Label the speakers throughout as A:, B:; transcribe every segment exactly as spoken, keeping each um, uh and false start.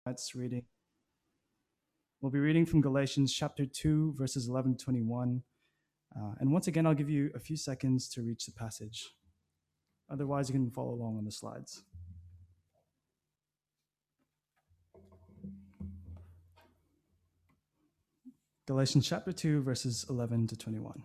A: Tonight's reading. We'll be reading from Galatians chapter two, verses eleven to twenty-one. Uh, and once again, I'll give you a few seconds to reach the passage. Otherwise, you can follow along on the slides. Galatians chapter two, verses eleven to twenty-one.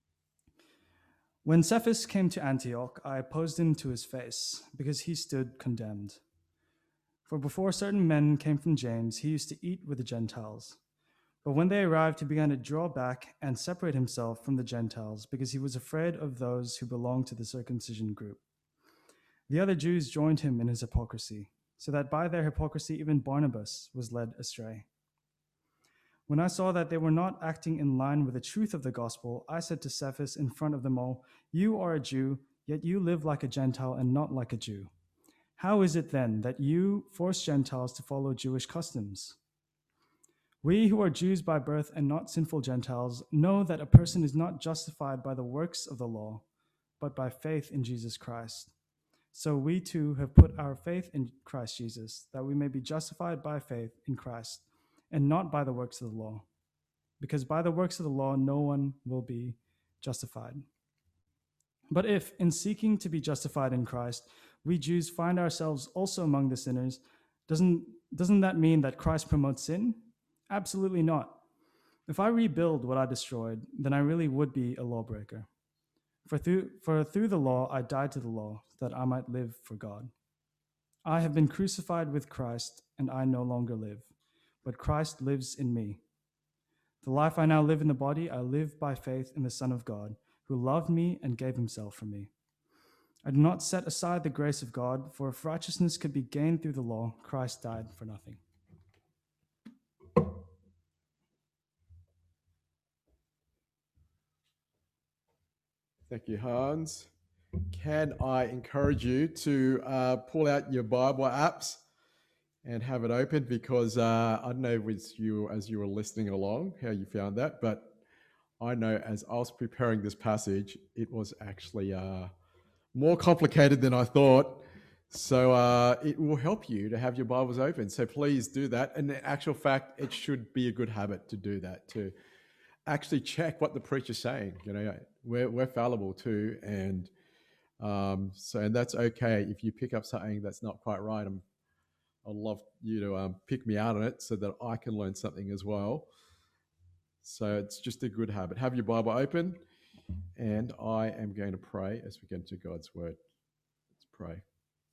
A: When Cephas came to Antioch, I opposed him to his face, because he stood condemned. For before certain men came from James, he used to eat with the Gentiles. But when they arrived, he began to draw back and separate himself from the Gentiles, because he was afraid of those who belonged to the circumcision group. The other Jews joined him in his hypocrisy, so that by their hypocrisy even Barnabas was led astray. When I saw that they were not acting in line with the truth of the gospel, I said to Cephas in front of them all, "You are a Jew, yet you live like a Gentile and not like a Jew. How is it then that you force Gentiles to follow Jewish customs? We who are Jews by birth and not sinful Gentiles know that a person is not justified by the works of the law, but by faith in Jesus Christ. So we too have put our faith in Christ Jesus, that we may be justified by faith in Christ, and not by the works of the law. Because by the works of the law, no one will be justified. But if, in seeking to be justified in Christ, we Jews find ourselves also among the sinners, doesn't, doesn't that mean that Christ promotes sin? Absolutely not. If I rebuild what I destroyed, then I really would be a lawbreaker. For through, for through the law I died to the law, that I might live for God. I have been crucified with Christ, and I no longer live, but Christ lives in me. The life I now live in the body, I live by faith in the Son of God, who loved me and gave himself for me. I do not set aside the grace of God, for if righteousness could be gained through the law, Christ died for nothing."
B: Thank you, Hans. Can I encourage you to uh, pull out your Bible apps and have it open? Because uh, I don't know with you as you were listening along how you found that, but I know as I was preparing this passage, it was actually uh, more complicated than I thought. So uh, it will help you to have your Bibles open. So please do that. And in actual fact, it should be a good habit to do that, to actually check what the preacher's saying. You know, we're, we're fallible too. And um, so, and that's okay. If you pick up something that's not quite right, I'm, I'd love you to um, pick me out on it so that I can learn something as well. So it's just a good habit. Have your Bible open, and I am going to pray as we get into God's word. Let's pray.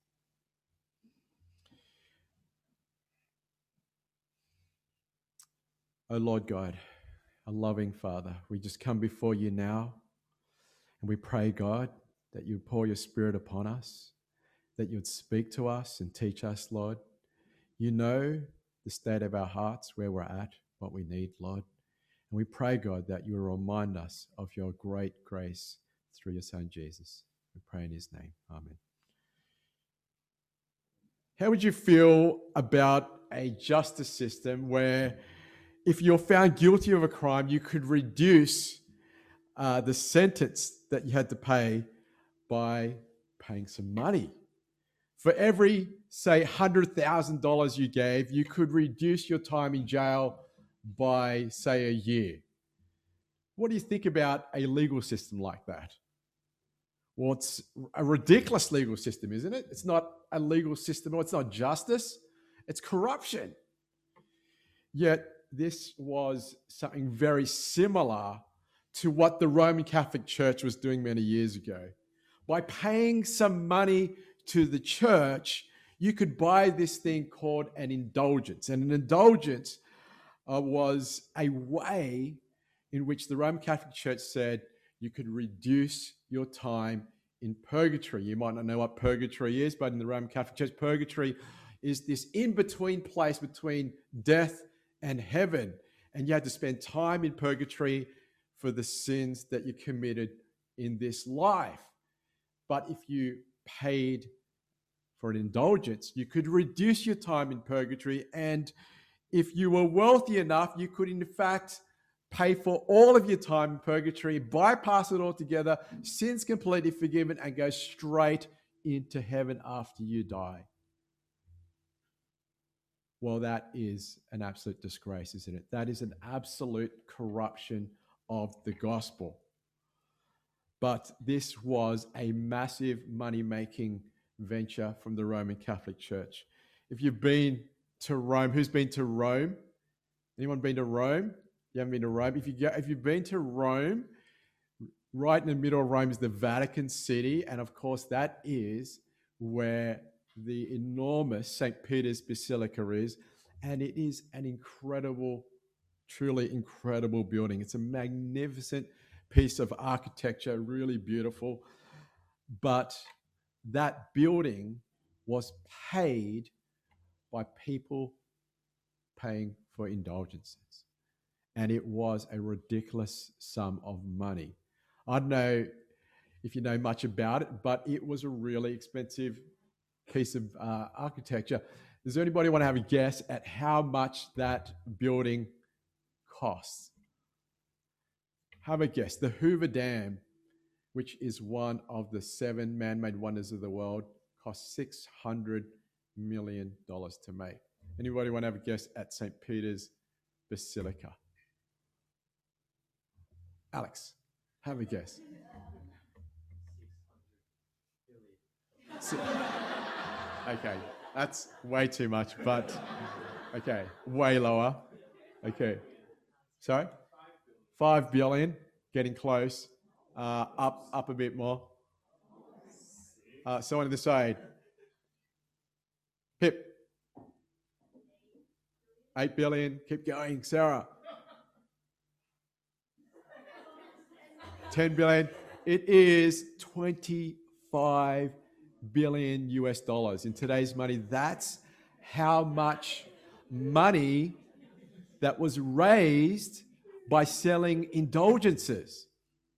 B: Oh Lord God, a loving Father, we just come before you now, and we pray, God, that you'd pour your Spirit upon us, that you'd speak to us and teach us, Lord. You know the state of our hearts, where we're at, what we need, Lord. And we pray, God, that you will remind us of your great grace through your Son, Jesus. We pray in his name. Amen. How would you feel about a justice system where if you're found guilty of a crime, you could reduce uh, the sentence that you had to pay by paying some money? For every, say, one hundred thousand dollars you gave, you could reduce your time in jail by, say, a year. What do you think about a legal system like that? Well, it's a ridiculous legal system, isn't it? It's not a legal system, or it's not justice. It's corruption. Yet this was something very similar to what the Roman Catholic Church was doing many years ago. By paying some money to the church, you could buy this thing called an indulgence. And an indulgence uh, was a way in which the Roman Catholic Church said you could reduce your time in purgatory. You might not know what purgatory is, but in the Roman Catholic Church, purgatory is this in-between place between death and heaven. And you had to spend time in purgatory for the sins that you committed in this life. But if you paid for an indulgence, you could reduce your time in purgatory. And if you were wealthy enough, you could in fact pay for all of your time in purgatory, bypass it altogether, sins completely forgiven, and go straight into heaven after you die. Well, that is an absolute disgrace, isn't it? That is an absolute corruption of the gospel. But this was a massive money-making venture from the Roman Catholic Church. If you've been to Rome, who's been to Rome? Anyone been to Rome? You haven't been to Rome? If, you go, if you've been to Rome, right in the middle of Rome is the Vatican City. And of course, that is where the enormous Saint Peter's Basilica is. And it is an incredible, truly incredible building. It's a magnificent piece of architecture, really beautiful. But that building was paid by people paying for indulgences. And it was a ridiculous sum of money. I don't know if you know much about it, but it was a really expensive piece of uh, architecture. Does anybody want to have a guess at how much that building costs? Have a guess. The Hoover Dam, which is one of the seven man-made wonders of the world, cost six hundred million dollars to make. Anybody want to have a guess at Saint Peter's Basilica? Alex, have a guess. Okay, that's way too much, but okay, way lower. Okay, sorry? Five billion, getting close. Uh, up, up a bit more. Uh, someone on the side. Pip. Eight billion. Keep going, Sarah. Ten billion. It is twenty-five billion U S dollars in today's money. That's how much money that was raised by selling indulgences.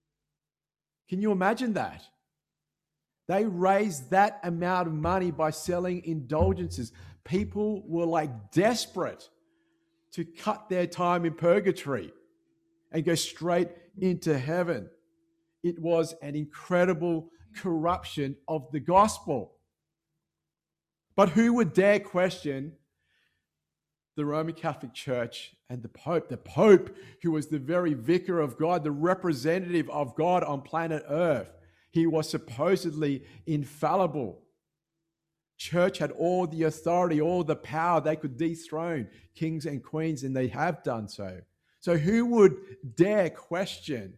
B: Can you imagine that? They raised that amount of money by selling indulgences. People were like desperate to cut their time in purgatory and go straight into heaven. It was an incredible corruption of the gospel. But who would dare question the Roman Catholic Church and the Pope? The Pope, who was the very vicar of God, the representative of God on planet Earth. He was supposedly infallible. Church had all the authority, all the power. They could dethrone kings and queens, and they have done so. So who would dare question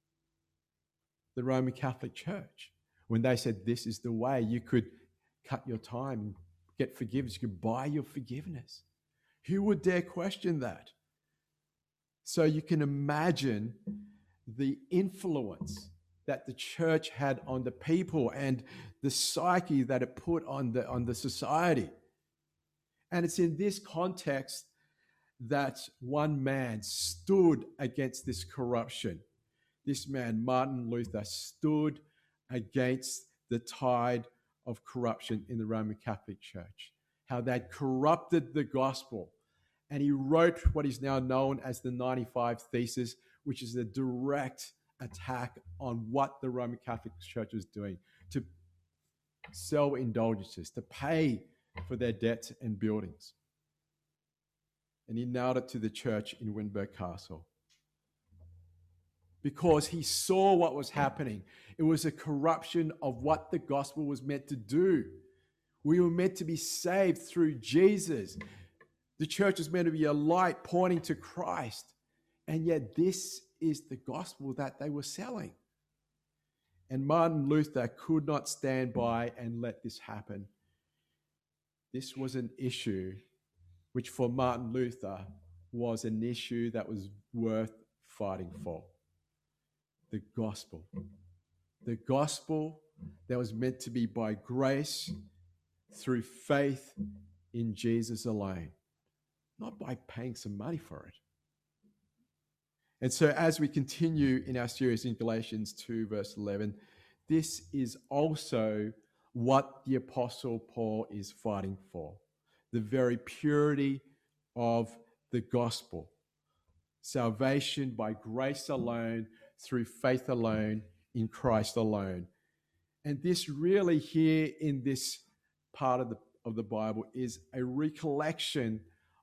B: the Roman Catholic Church when they said this is the way you could cut your time and get forgiveness? You could buy your forgiveness. Who would dare question that? So you can imagine the influence that the church had on the people and the psyche that it put on the, on the society. And it's in this context that one man stood against this corruption. This man, Martin Luther, stood against the tide of corruption in the Roman Catholic Church, how they'd corrupted the gospel. And he wrote what is now known as the ninety-five Thesis, which is a direct attack on what the Roman Catholic Church was doing, to sell indulgences, to pay for their debts and buildings. And he nailed it to the church in Wittenberg Castle, because he saw what was happening. It was a corruption of what the gospel was meant to do. We were meant to be saved through Jesus. The church was meant to be a light pointing to Christ. And yet this is the gospel that they were selling. And Martin Luther could not stand by and let this happen. This was an issue which for Martin Luther was an issue that was worth fighting for. The gospel. The gospel that was meant to be by grace through faith in Jesus alone, not by paying some money for it. And so as we continue in our series in Galatians two, verse eleven, this is also what the Apostle Paul is fighting for. The very purity of the gospel. Salvation by grace alone, through faith alone, in Christ alone. And this really here in this part of the, of the Bible is a recollection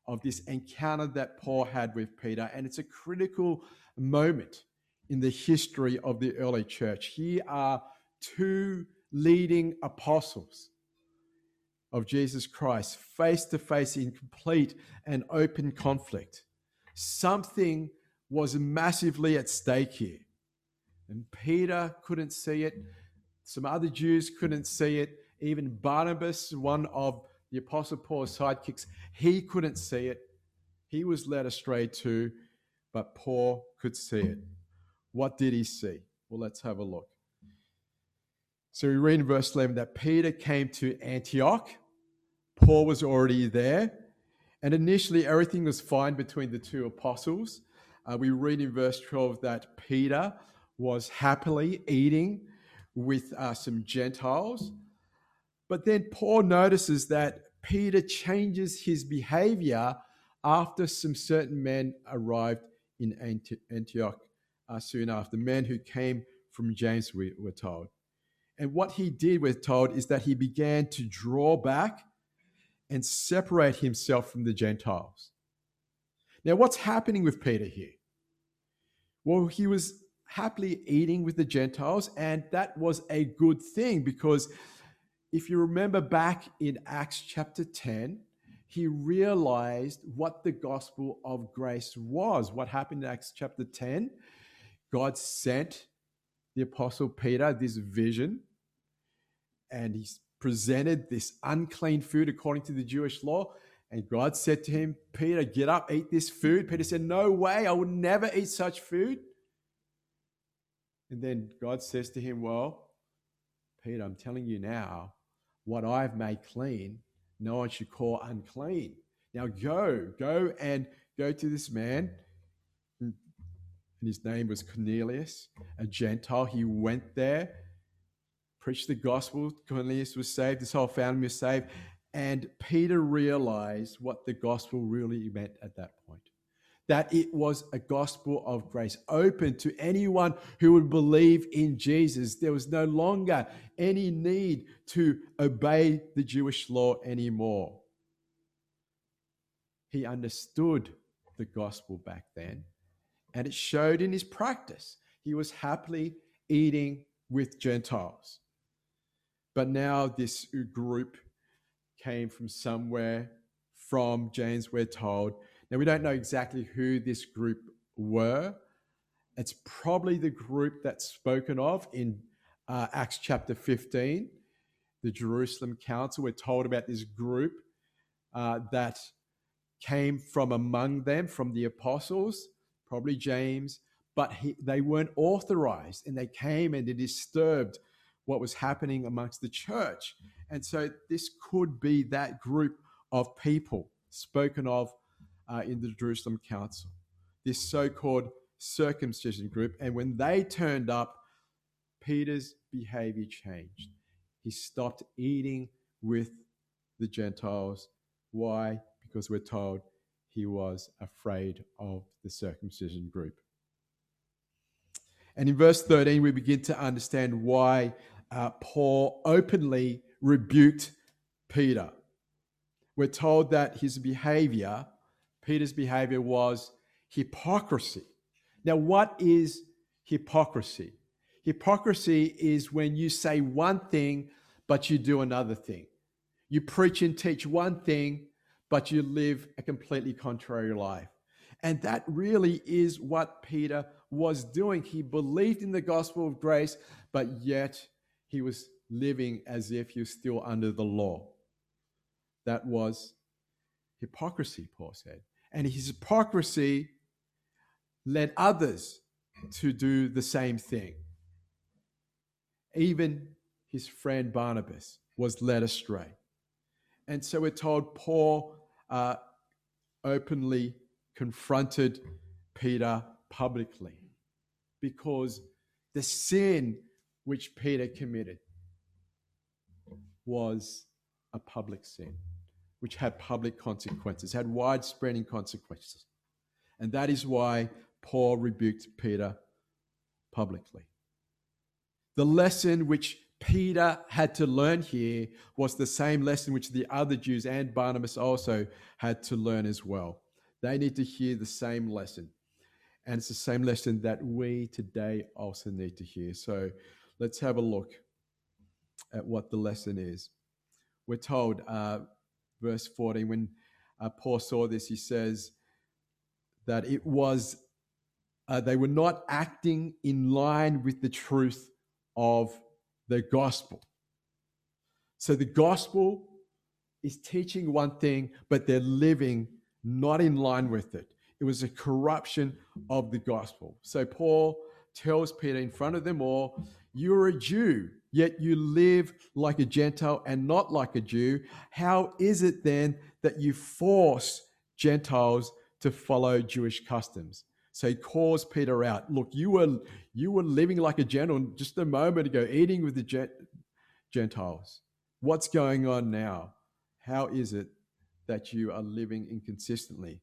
B: of this encounter that Paul had with Peter, and it's a critical moment in the history of the early church. Here are two leading apostles of Jesus Christ face to face in complete and open conflict. Something was massively at stake here, and Peter couldn't see it. Some other Jews couldn't see it. Even Barnabas, one of the Apostle Paul's sidekicks, he couldn't see it. He was led astray too, but Paul could see it. What did he see? Well, let's have a look. So we read in verse eleven that Peter came to Antioch. Paul was already there. And initially, everything was fine between the two apostles. Uh, we read in verse twelve that Peter was happily eating with uh, some Gentiles. But then Paul notices that Peter changes his behavior after some certain men arrived in Antioch uh, soon after. Men who came from James, we were told. And what he did, we're told, is that he began to draw back and separate himself from the Gentiles. Now, what's happening with Peter here? Well, he was happily eating with the Gentiles, and that was a good thing, because if you remember back in Acts chapter ten, he realized what the gospel of grace was. What happened in Acts chapter ten? God sent the apostle Peter this vision, and he presented this unclean food according to the Jewish law. And God said to him, Peter, get up, eat this food. Peter said, no way, I would never eat such food. And then God says to him, well, Peter, I'm telling you now, what I've made clean, no one should call unclean. Now go, go and go to this man. And his name was Cornelius, a Gentile. He went there, preached the gospel. Cornelius was saved. His whole family was saved. And Peter realized what the gospel really meant at that point. That it was a gospel of grace, open to anyone who would believe in Jesus. There was no longer any need to obey the Jewish law anymore. He understood the gospel back then, and it showed in his practice. He was happily eating with Gentiles. But now this group came from somewhere, from James, we're told. Now, we don't know exactly who this group were. It's probably the group that's spoken of in uh, Acts chapter fifteen, the Jerusalem Council. We're told about this group uh, that came from among them, from the apostles, probably James, but he, they weren't authorized, and they came and they disturbed what was happening amongst the church. And so this could be that group of people spoken of uh, in the Jerusalem Council, this so-called circumcision group. And when they turned up, Peter's behavior changed. He stopped eating with the Gentiles. Why? Because we're told he was afraid of the circumcision group. And in verse thirteen, we begin to understand why uh, Paul openly rebuked Peter. We're told that his behavior, Peter's behavior, was hypocrisy. Now, what is hypocrisy? Hypocrisy is when you say one thing, but you do another thing. You preach and teach one thing, but you live a completely contrary life. And that really is what Peter was doing. He believed in the gospel of grace, but yet he was living as if he was still under the law. That was hypocrisy, Paul said. And his hypocrisy led others to do the same thing. Even his friend Barnabas was led astray. And so we're told Paul uh, openly confronted Peter publicly, because the sin which Peter committed was a public sin, which had public consequences, had widespreading consequences. And that is why Paul rebuked Peter publicly. The lesson which Peter had to learn here was the same lesson which the other Jews and Barnabas also had to learn as well. They need to hear the same lesson. And it's the same lesson that we today also need to hear. So let's have a look at what the lesson is. We're told, uh, verse fourteen, when uh, Paul saw this, he says that it was, uh, they were not acting in line with the truth of the gospel. So the gospel is teaching one thing, but they're living not in line with it. It was a corruption of the gospel. So Paul tells Peter in front of them all, you're a Jew, yet you live like a Gentile and not like a Jew. How is it then that you force Gentiles to follow Jewish customs? So he calls Peter out. Look, you were you were living like a Gentile just a moment ago, eating with the Gentiles. What's going on now? How is it that you are living inconsistently?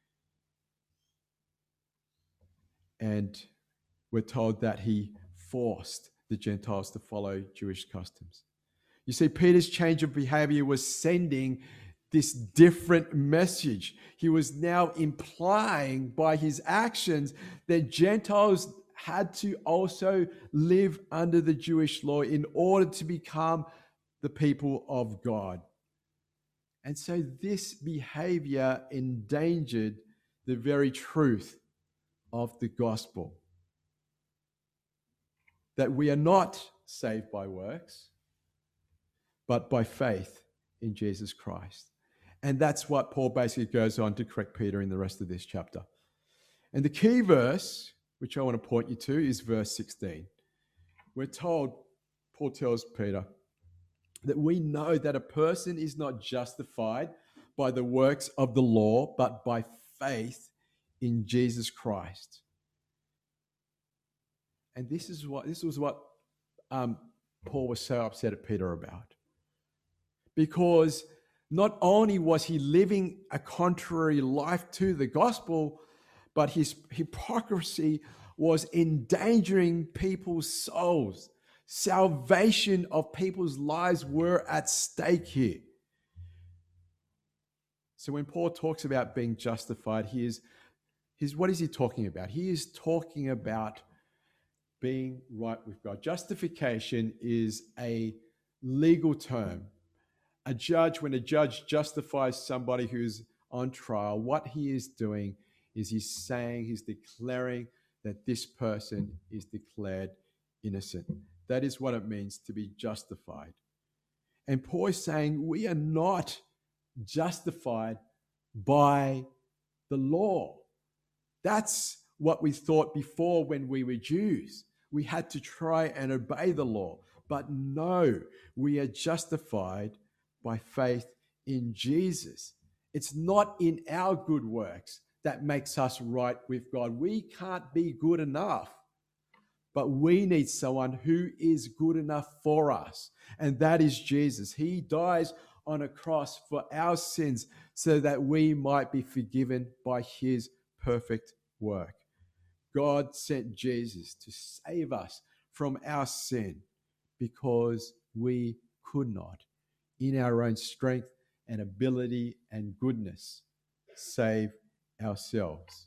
B: And we're told that he forced the Gentiles to follow Jewish customs. You see, Peter's change of behavior was sending this different message. He was now implying by his actions that Gentiles had to also live under the Jewish law in order to become the people of God. And so this behavior endangered the very truth of the gospel. That we are not saved by works, but by faith in Jesus Christ. And that's what Paul basically goes on to correct Peter in the rest of this chapter. And the key verse, which I want to point you to, is verse sixteen. We're told, Paul tells Peter, that we know that a person is not justified by the works of the law, but by faith in Jesus Christ. And this is what this was what um, Paul was so upset at Peter about. Because not only was he living a contrary life to the gospel, but his hypocrisy was endangering people's souls. Salvation of people's lives were at stake here. So when Paul talks about being justified, he is, he's, what is he talking about? He is talking about being right with God. Justification is a legal term. A judge, when a judge justifies somebody who's on trial, what he is doing is he's saying, he's declaring that this person is declared innocent. That is what it means to be justified. And Paul is saying we are not justified by the law. That's what we thought before when we were Jews. We had to try and obey the law. But no, we are justified by faith in Jesus. It's not in our good works that makes us right with God. We can't be good enough, but we need someone who is good enough for us, and that is Jesus. He dies on a cross for our sins so that we might be forgiven by his perfect work. God sent Jesus to save us from our sin because we could not, in our own strength and ability and goodness, save ourselves.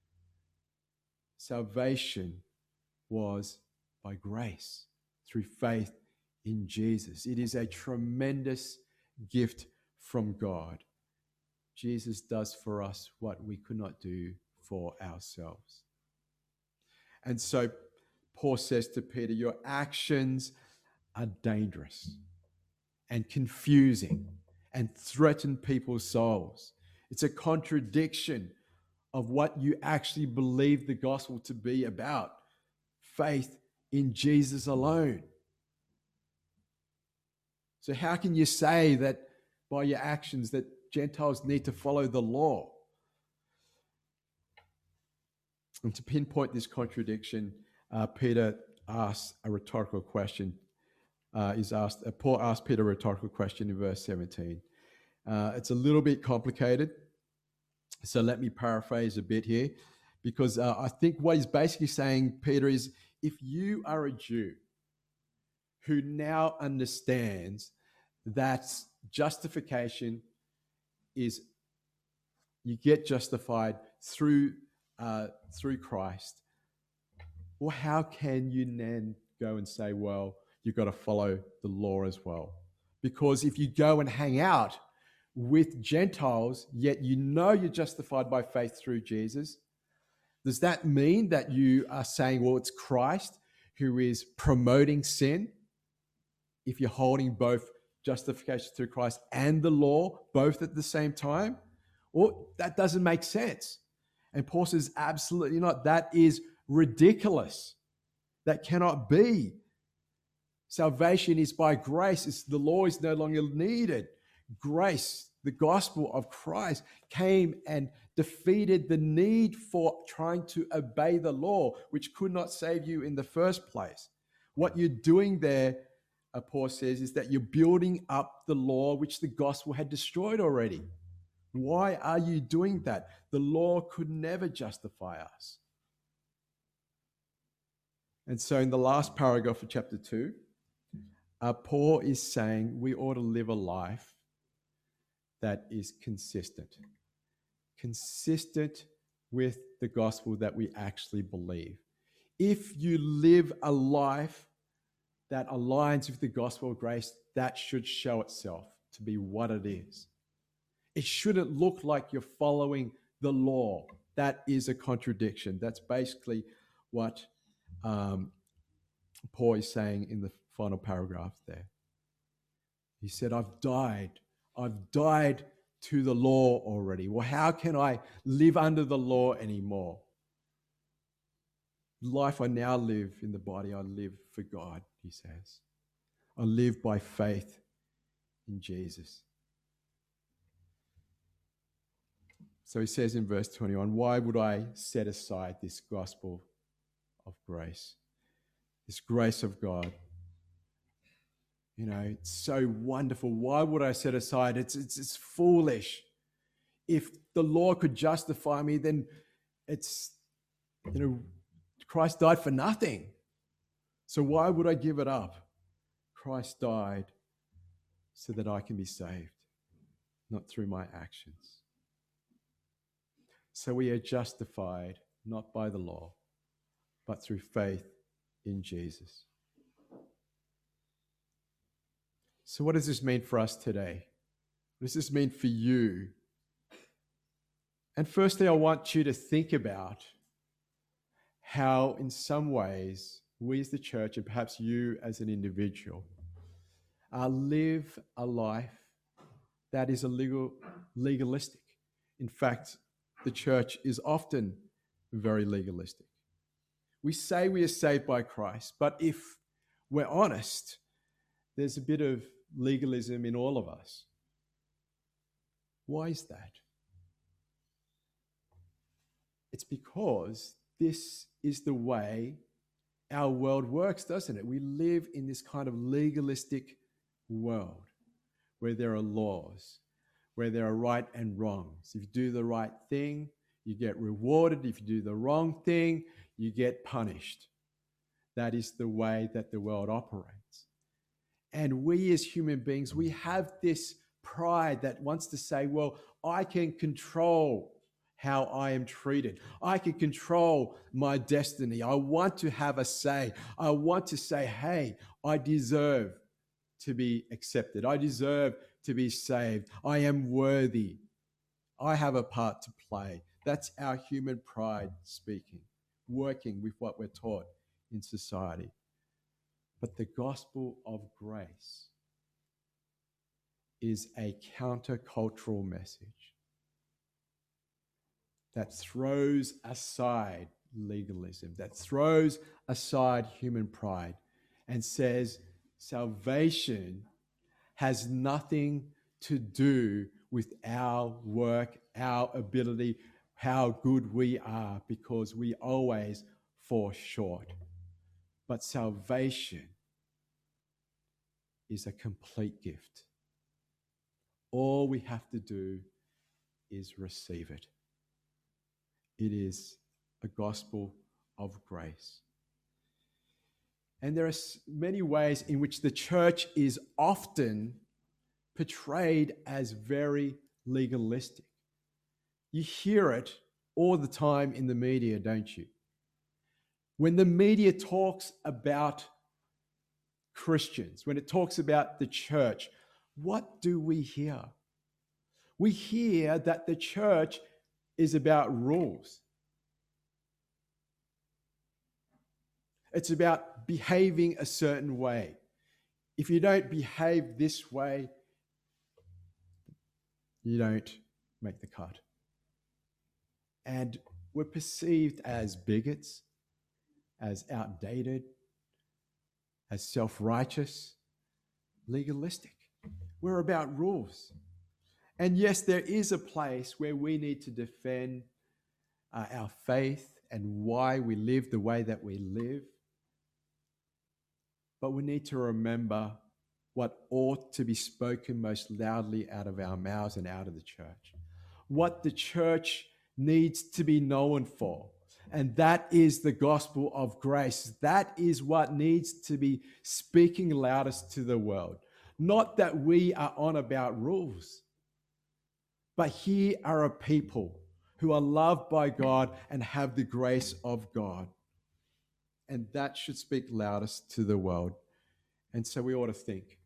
B: Salvation was by grace through faith in Jesus. It is a tremendous gift from God. Jesus does for us what we could not do for ourselves. And so Paul says to Peter, your actions are dangerous and confusing and threaten people's souls. It's a contradiction of what you actually believe the gospel to be about. Faith in Jesus alone. So how can you say that by your actions that Gentiles need to follow the law? And to pinpoint this contradiction, uh, Peter asks a rhetorical question. Uh, is asked. Uh, Paul asked Peter a rhetorical question in verse seventeen. Uh, it's a little bit complicated, so let me paraphrase a bit here, because uh, I think what he's basically saying, Peter, is if you are a Jew who now understands that justification is you get justified through uh, through Christ. Well, how can you then go and say, well, you've got to follow the law as well? Because if you go and hang out with Gentiles, yet you know you're justified by faith through Jesus, does that mean that you are saying, well, it's Christ who is promoting sin? If you're holding both justification through Christ and the law, both at the same time? Well, that doesn't make sense. And Paul says, absolutely not. That is ridiculous. That cannot be. Salvation is by grace. It's, the law is no longer needed. Grace, the gospel of Christ, came and defeated the need for trying to obey the law, which could not save you in the first place. What you're doing there, uh, Paul says, is that you're building up the law which the gospel had destroyed already. Why are you doing that? The law could never justify us. And so in the last paragraph of chapter two, uh, Paul is saying we ought to live a life that is consistent. Consistent with the gospel that we actually believe. If you live a life that aligns with the gospel of grace, that should show itself to be what it is. It shouldn't look like you're following the law. That is a contradiction. That's basically what um, Paul is saying in the final paragraph there. He said, I've died. I've died to the law already. Well, how can I live under the law anymore? Life I now live in the body, I live for God, he says. I live by faith in Jesus. So he says in verse twenty-one, why would I set aside this gospel of grace? This grace of God. You know, it's so wonderful. Why would I set aside? It's, it's, it's foolish. If the law could justify me, then it's, you know, Christ died for nothing. So why would I give it up? Christ died so that I can be saved, not through my actions. So we are justified not by the law, but through faith in Jesus. So what does this mean for us today? What does this mean for you? And firstly, I want you to think about how in some ways we as the church, and perhaps you as an individual, uh, live a life that is a legal, legalistic. In fact, the church is often very legalistic. We say we are saved by Christ, but if we're honest, there's a bit of legalism in all of us. Why is that? It's because this is the way our world works, doesn't it? We live in this kind of legalistic world where there are laws, where there are right and wrongs. If you do the right thing, you get rewarded. If you do the wrong thing, you get punished. That is the way that the world operates. And we as human beings, we have this pride that wants to say, well, I can control how I am treated. I can control my destiny. I want to have a say. I want to say, hey, I deserve to be accepted. I deserve to be saved. I am worthy. I have a part to play. That's our human pride speaking, working with what we're taught in society. But the gospel of grace is a countercultural message that throws aside legalism, that throws aside human pride and says salvation has nothing to do with our work, our ability, how good we are, because we always fall short. But salvation is a complete gift. All we have to do is receive it. It is a gospel of grace. And there are many ways in which the church is often portrayed as very legalistic. You hear it all the time in the media, don't you? When the media talks about Christians, when it talks about the church, what do we hear? We hear that the church is about rules. It's about behaving a certain way. If you don't behave this way, you don't make the cut. And we're perceived as bigots, as outdated, as self-righteous, legalistic. We're about rules. And yes, there is a place where we need to defend uh, our faith and why we live the way that we live. But we need to remember what ought to be spoken most loudly out of our mouths and out of the church. What the church needs to be known for. And that is the gospel of grace. That is what needs to be speaking loudest to the world. Not that we are on about rules, but here are a people who are loved by God and have the grace of God. And that should speak loudest to the world. And so we ought to think,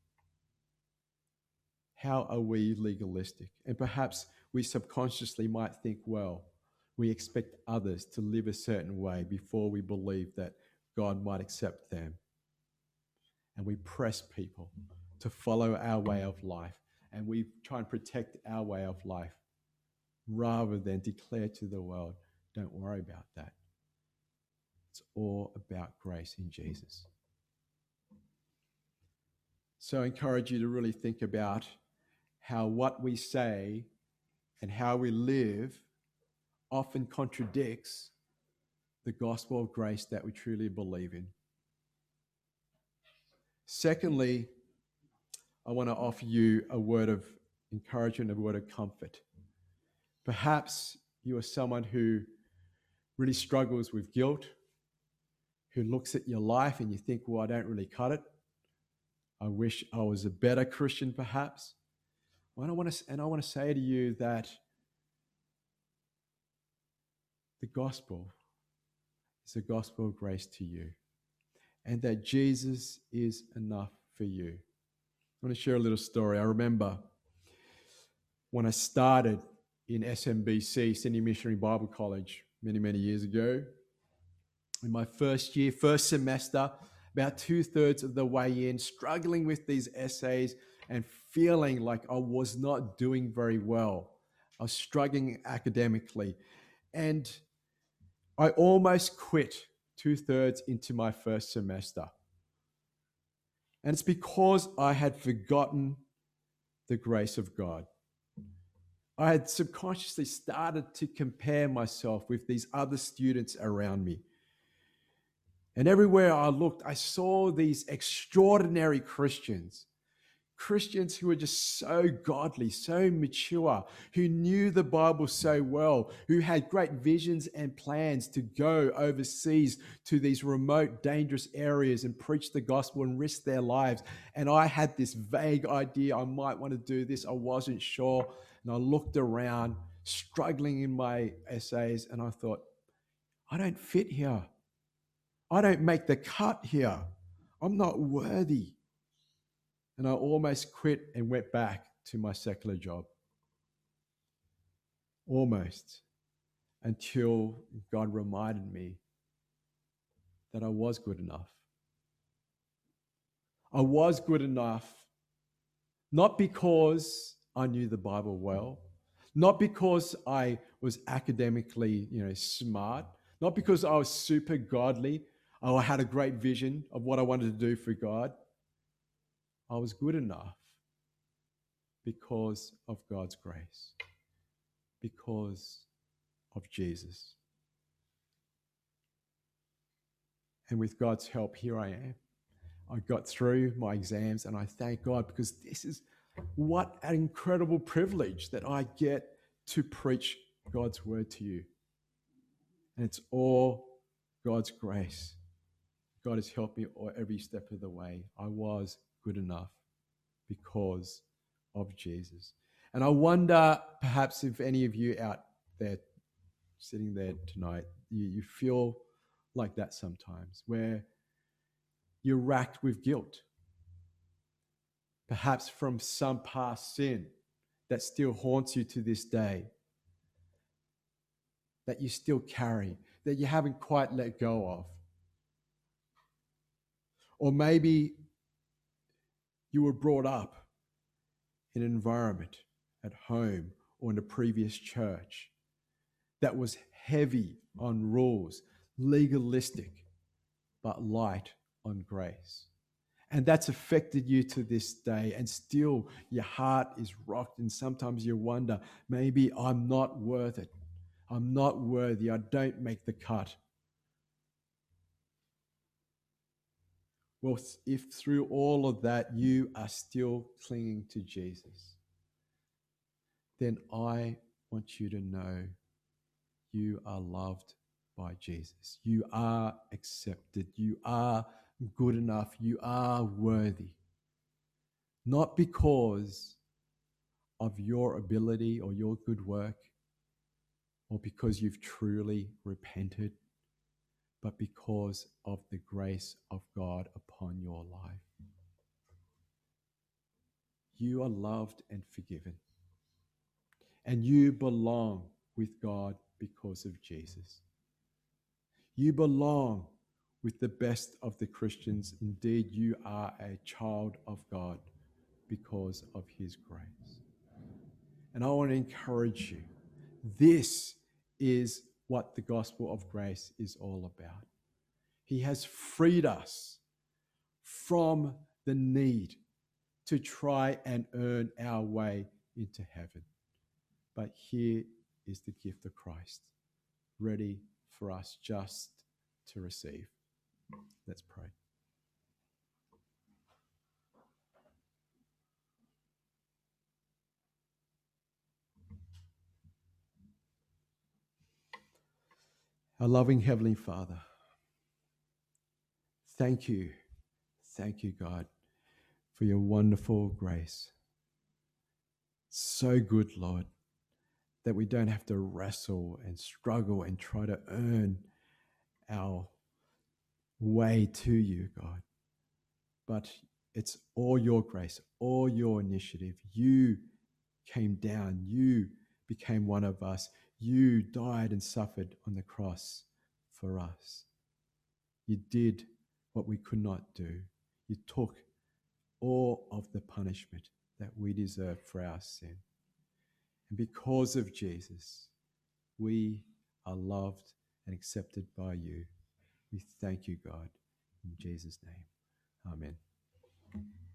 B: how are we legalistic? And perhaps we subconsciously might think, well, we expect others to live a certain way before we believe that God might accept them. And we press people to follow our way of life. And we try and protect our way of life rather than declare to the world, don't worry about that. It's all about grace in Jesus. So I encourage you to really think about how what we say and how we live often contradicts the gospel of grace that we truly believe in. Secondly, I want to offer you a word of encouragement, a word of comfort. Perhaps you are someone who really struggles with guilt, who looks at your life and you think, well, I don't really cut it. I wish I was a better Christian, perhaps. And I want to, and I want to say to you that the gospel is a gospel of grace to you, and that Jesus is enough for you. I want to share a little story. I remember when I started in S M B C, Sydney Missionary Bible College, many, many years ago. In my first year, first semester, about two-thirds of the way in, struggling with these essays and feeling like I was not doing very well. I was struggling academically. And I almost quit two-thirds into my first semester. And it's because I had forgotten the grace of God. I had subconsciously started to compare myself with these other students around me. And everywhere I looked, I saw these extraordinary Christians, Christians who were just so godly, so mature, who knew the Bible so well, who had great visions and plans to go overseas to these remote, dangerous areas and preach the gospel and risk their lives. And I had this vague idea I might want to do this. I wasn't sure. And I looked around, struggling in my essays, and I thought, I don't fit here. I don't make the cut here. I'm not worthy. And I almost quit and went back to my secular job. Almost. Until God reminded me that I was good enough. I was good enough, not because I knew the Bible well, not because I was academically, you know, smart, not because I was super godly, or I had a great vision of what I wanted to do for God. I was good enough because of God's grace, because of Jesus. And with God's help, here I am. I got through my exams, and I thank God, because this is what an incredible privilege that I get to preach God's word to you. And it's all God's grace. God has helped me every step of the way. I was good enough because of Jesus. And I wonder perhaps if any of you out there sitting there tonight, you, you feel like that sometimes, where you're racked with guilt, perhaps from some past sin that still haunts you to this day, that you still carry, that you haven't quite let go of. Or maybe you were brought up in an environment at home or in a previous church that was heavy on rules, legalistic, but light on grace. And that's affected you to this day, and still your heart is rocked, and sometimes you wonder, maybe I'm not worth it. I'm not worthy. I don't make the cut. Well, if through all of that you are still clinging to Jesus, then I want you to know you are loved by Jesus. You are accepted. You are good enough. You are worthy. Not because of your ability or your good work, or because you've truly repented, but because of the grace of God upon your life. You are loved and forgiven. And you belong with God because of Jesus. You belong with the best of the Christians. Indeed, you are a child of God because of his grace. And I want to encourage you. This is what the gospel of grace is all about. He has freed us from the need to try and earn our way into heaven. But here is the gift of Christ, ready for us just to receive. Let's pray. Our loving Heavenly Father, thank you, thank you, God, for your wonderful grace. So good, Lord, that we don't have to wrestle and struggle and try to earn our way to you, God. But it's all your grace, all your initiative. You came down, you became one of us. You died and suffered on the cross for us. You did what we could not do. You took all of the punishment that we deserve for our sin. And because of Jesus, we are loved and accepted by you. We thank you, God. In Jesus' name, amen.